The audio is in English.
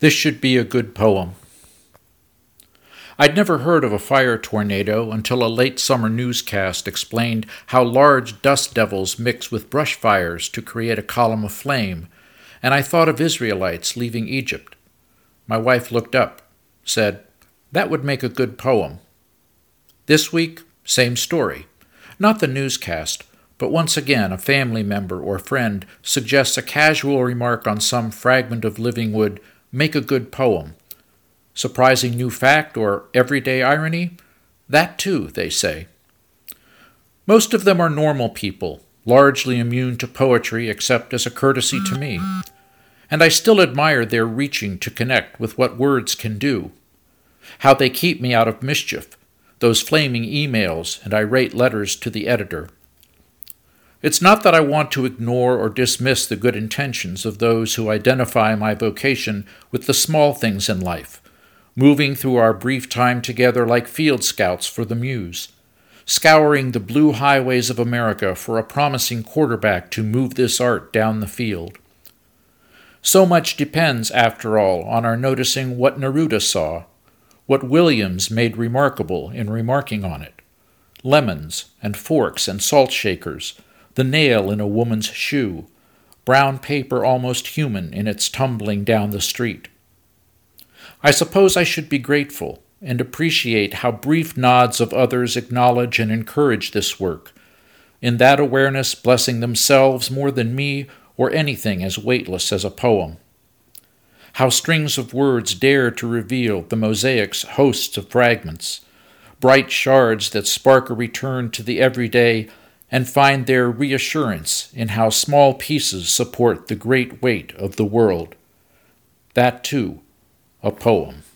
This should be a good poem. I'd never heard of a fire tornado until a late summer newscast explained how large dust devils mix with brush fires to create a column of flame, and I thought of Israelites leaving Egypt. My wife looked up, said, "That would make a good poem." This week, same story. Not the newscast, but once again a family member or friend suggests a casual remark on some fragment of living would make a good poem. Surprising new fact or everyday irony? That too, they say. Most of them are normal people, largely immune to poetry except as a courtesy to me. And I still admire their reaching to connect with what words can do. How they keep me out of mischief, those flaming emails and irate letters to the editor. It's not that I want to ignore or dismiss the good intentions of those who identify my vocation with the small things in life, moving through our brief time together like field scouts for the Muse, scouring the blue highways of America for a promising quarterback to move this art down the field. So much depends, after all, on our noticing what Neruda saw, what Williams made remarkable in remarking on it. Lemons and forks and salt shakers, the nail in a woman's shoe, brown paper almost human in its tumbling down the street. I suppose I should be grateful and appreciate how brief nods of others acknowledge and encourage this work, in that awareness blessing themselves more than me or anything as weightless as a poem. How strings of words dare to reveal the mosaic's hosts of fragments, bright shards that spark a return to the everyday and find their reassurance in how small pieces support the great weight of the world. That, too, a poem.